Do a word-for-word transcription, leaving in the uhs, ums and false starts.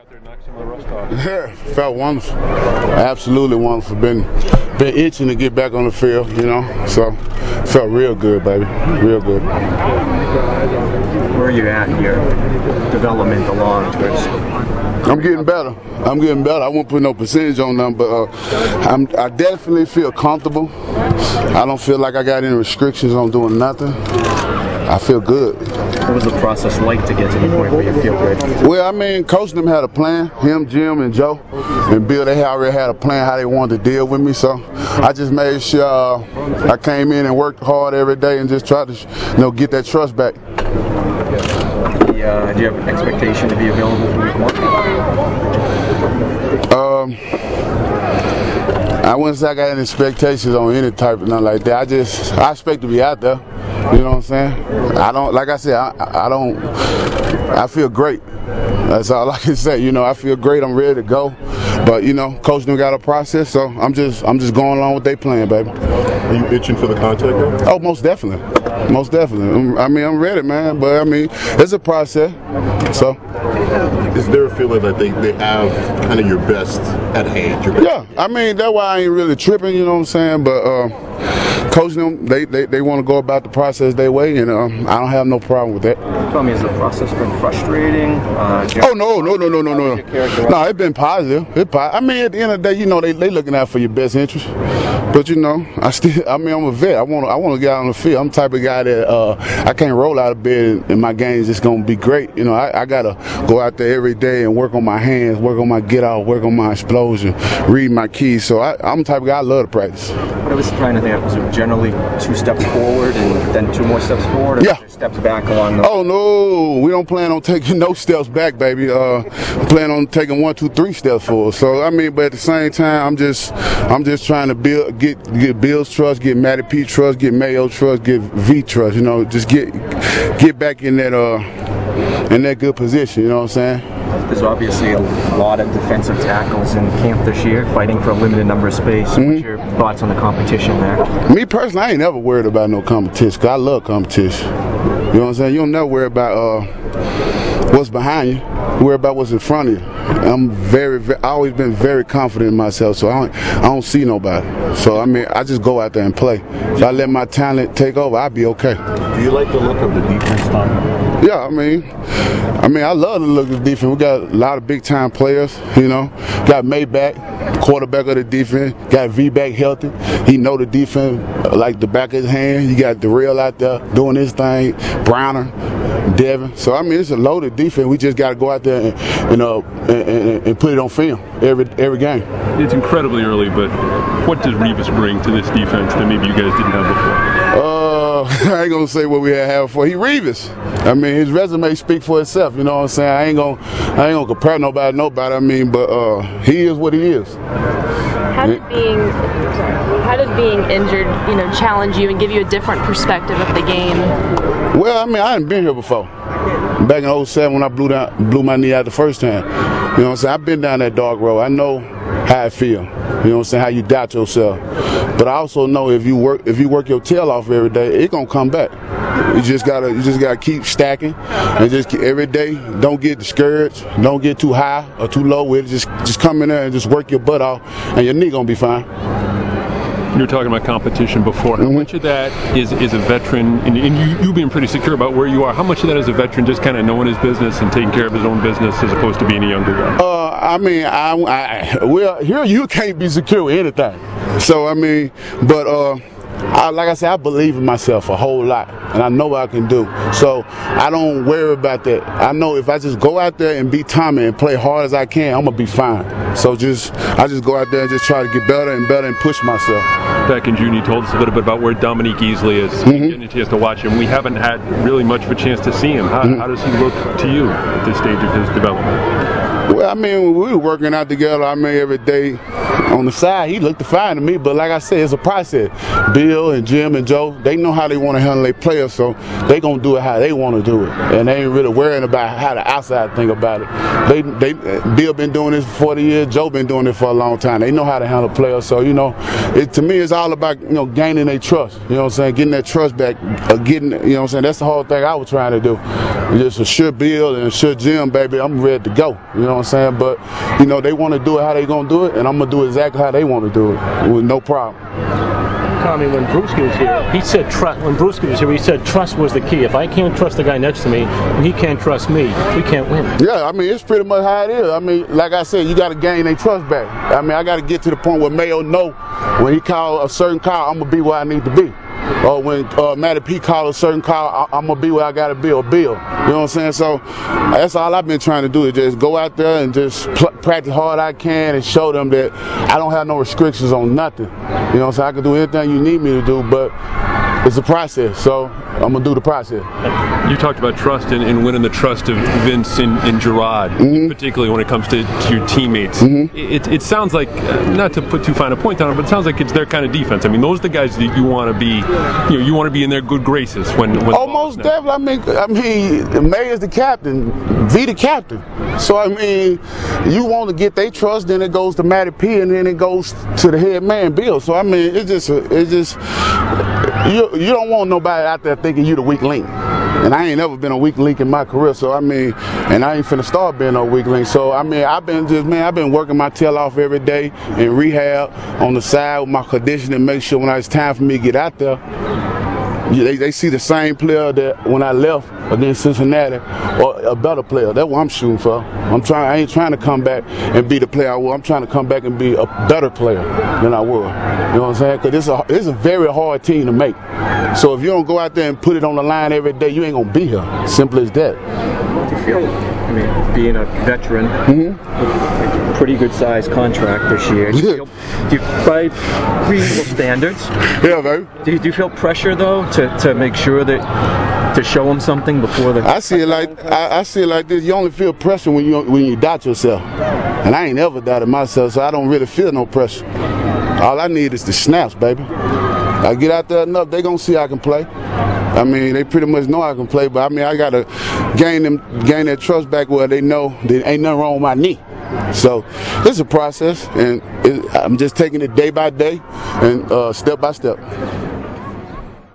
out there and knock some of the rust off. Yeah, felt wonderful. Absolutely wonderful. Been been itching to get back on the field, you know. So felt real good, baby. Real good. Where are you at in your development along towards? I'm getting better. I'm getting better. I won't put no percentage on them, but uh, I'm, I definitely feel comfortable. I don't feel like I got any restrictions on doing nothing. I feel good. What was the process like to get to the point where you feel good? Well, I mean, Coach them had a plan. Him, Jim, and Joe, and Bill, they already had a plan how they wanted to deal with me. So I just made sure uh, I came in and worked hard every day and just tried to, you know, get that trust back. The, uh, do you have an expectation to be available for week one? Um, I wouldn't say I got any expectations on any type of nothing like that. I just, I expect to be out there. You know what I'm saying? I don't, like I said, I, I don't, I feel great. That's all I can say. You know, I feel great. I'm ready to go. But, you know, Coach them got a process, so I'm just, I'm just going along with their plan, baby. Are you itching for the contact, though? Oh, most definitely. Most definitely. I mean, I'm ready, man. But, I mean, it's a process. So. Is there a feeling that they, they have kind of your best at hand? Your best yeah. I mean, that's why I ain't really tripping, you know what I'm saying? But, uh, Coach them, they, they, they want to go about the process their way, and uh, I don't have no problem with that. Tell me, has the process been frustrating? Uh, oh, no, no, no, no, no, no. No, it's been positive. It po- I mean, at the end of the day, you know, they they looking out for your best interest. But, you know, I still, I mean, I'm a vet. I want to I want to get out on the field. I'm the type of guy that uh, I can't roll out of bed and my game is just going to be great. You know, I, I got to go out there every day and work on my hands, work on my get out, work on my explosion, read my keys. So I, I'm the type of guy I love to practice. What I was trying to think of was generally two steps forward and then two more steps forward, or yeah. steps back along the. Oh no, we don't plan on taking no steps back, baby. Uh, we plan on taking one, two, three steps forward. So I mean, but at the same time, I'm just, I'm just trying to build, get, get Bill's trust, get Matty P trust, get Mayo trust, get V trust. You know, just get, get back in that, uh, in that good position. You know what I'm saying? There's obviously a lot of defensive tackles in camp this year, fighting for a limited number of space. Mm-hmm. What's your thoughts on the competition there? Me personally, I ain't never worried about no competition, because I love competition. You know what I'm saying? You don't never worry about uh, what's behind you. You worry about what's in front of you. I'm very, very, I always been very confident in myself, so I don't, I don't see nobody. So, I mean, I just go out there and play. If I let my talent take over, I'll be okay. Do you like the look of the defense, Tom? Yeah, I mean, I mean, I love the look of the defense. We got a lot of big-time players, you know. Got Maybach, quarterback of the defense. Got V-back healthy. He know the defense like the back of his hand. You got Darrell out there doing his thing. Browner, Devin. So, I mean, it's a loaded defense. We just got to go out there and, you know, and, and, and put it on film every every game. It's incredibly early, but what does Revis bring to this defense that maybe you guys didn't have before? Uh, I ain't gonna say what we had have before. He Revis. I mean, his resume speaks for itself. You know what I'm saying? I ain't gonna, I ain't gonna compare nobody to nobody. I mean, but uh, he is what he is. How did being, sorry, how did being injured, you know, challenge you and give you a different perspective of the game? Well, I mean, I hadn't been here before. Back in oh seven when I blew down, blew my knee out the first time. You know what I'm saying? I've been down that dark road. I know how I feel. You know what I'm saying? How you doubt yourself. But I also know if you work, if you work your tail off every day, it's gonna come back. You just gotta, you just gotta keep stacking, and just keep, every day. Don't get discouraged. Don't get too high or too low with it. Just, just come in there and just work your butt off, and your knee gonna be fine. You were talking about competition before. How mm-hmm. much of that is is a veteran, and, and you, you being pretty secure about where you are, how much of that is a veteran just kind of knowing his business and taking care of his own business as opposed to being a younger guy? Uh, I mean, I, I, well, here you can't be secure with anything. So, I mean, but uh, I, like I said, I believe in myself a whole lot, and I know what I can do. So I don't worry about that. I know if I just go out there and be Tommy and play hard as I can, I'm gonna be fine. So just, I just go out there and just try to get better and better and push myself. Back in June, you told us a little bit about where Dominique Easley is. Mm-hmm. Getting a chance to watch him. We haven't had really much of a chance to see him. How, mm-hmm. how does he look to you at this stage of his development? Well, I mean, we were working out together. I mean, every day on the side, he looked fine to me. But like I said, it's a process. Bill and Jim and Joe, they know how they want to handle their players, so they gonna do it how they want to do it, and they ain't really worrying about how the outside think about it. They, they, Bill been doing this for forty years. Joe been doing it for a long time. They know how to handle players. So you know, it, to me, it's all about you know gaining their trust. You know what I'm saying? Getting that trust back. Uh, getting, you know what I'm saying? That's the whole thing I was trying to do. Just assure Bill and assure Jim, baby, I'm ready to go. You know. know what I'm saying? But, you know, they want to do it how they going to do it, and I'm going to do exactly how they want to do it with no problem. Tommy, when Brewski was here, he said trust. When Brewski was here, he said trust was the key. If I can't trust the guy next to me, and he can't trust me, we can't win. Yeah, I mean, it's pretty much how it is. I mean, like I said, you got to gain their trust back. I mean, I got to get to the point where Mayo know when he call a certain call, I'm gonna be where I need to be. Or when uh, Matty P call a certain call, I- I'm gonna be where I gotta be, or Bill. You know what I'm saying? So that's all I've been trying to do, is just go out there and just pl- practice hard I can and show them that I don't have no restrictions on nothing. You know what I'm saying? I can do anything you need me to do, but it's a process, so I'm gonna do the process. You talked about trust and, and winning the trust of Vince and, and Gerard, mm-hmm. particularly when it comes to, to your teammates. Mm-hmm. It, it sounds like, uh, not to put too fine a point on it, but it sounds like it's their kind of defense. I mean, those are the guys that you want to be, you know, you want to be in their good graces when. when oh, most definitely. I mean, I mean, May is the captain, V the captain. So I mean, you want to get their trust, then it goes to Matty P, and then it goes to the head man, Bill. So I mean, it's just, it's just. You, you don't want nobody out there thinking you the weak link. And I ain't never been a weak link in my career, so I mean, and I ain't finna start being no weak link. So I mean, I've been just, man, I've been working my tail off every day in rehab on the side with my conditioning, make sure when it's time for me to get out there, They, they see the same player that when I left against Cincinnati, or a better player. That's what I'm shooting for. I'm trying. I ain't trying to come back and be the player I was. I'm trying to come back and be a better player than I was. You know what I'm saying? Because it's a it's a very hard team to make. So if you don't go out there and put it on the line every day, you ain't gonna be here. Simple as that. Do you feel? I mean, being a veteran, mm-hmm. pretty good sized contract this year. Do you feel, do you, by reasonable standards? Yeah, baby. Do you, do you feel pressure though to, to make sure that to show them something before the? I see it like I, I see it like this. You only feel pressure when you when you doubt yourself, and I ain't ever doubted myself, so I don't really feel no pressure. All I need is the snaps, baby. I get out there enough, they gonna see I can play. I mean, they pretty much know I can play, but I mean, I gotta gain them, gain their trust back where they know there ain't nothing wrong with my knee. So it's a process, and it, I'm just taking it day by day and uh, step by step.